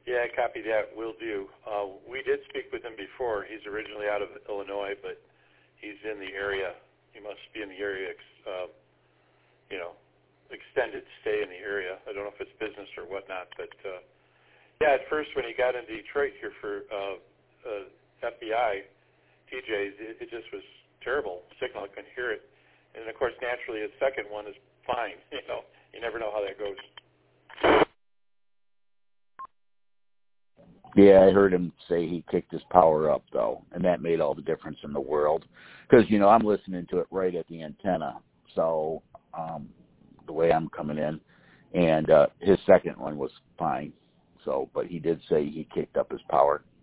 Yeah, I copied that. Will do. We did speak with him before. He's originally out of Illinois, but he's in the area. He must be in the area, extended stay in the area. I don't know if it's business or whatnot, but yeah, at first when he got in Detroit here for FBI, TJ's, it just was terrible signal. I couldn't hear it. And, of course, naturally, his second one is fine. You never know how that goes. Yeah, I heard him say he kicked his power up, though, and that made all the difference in the world. Because, I'm listening to it right at the antenna, so the way I'm coming in, and his second one was fine. So, but he did say he kicked up his power.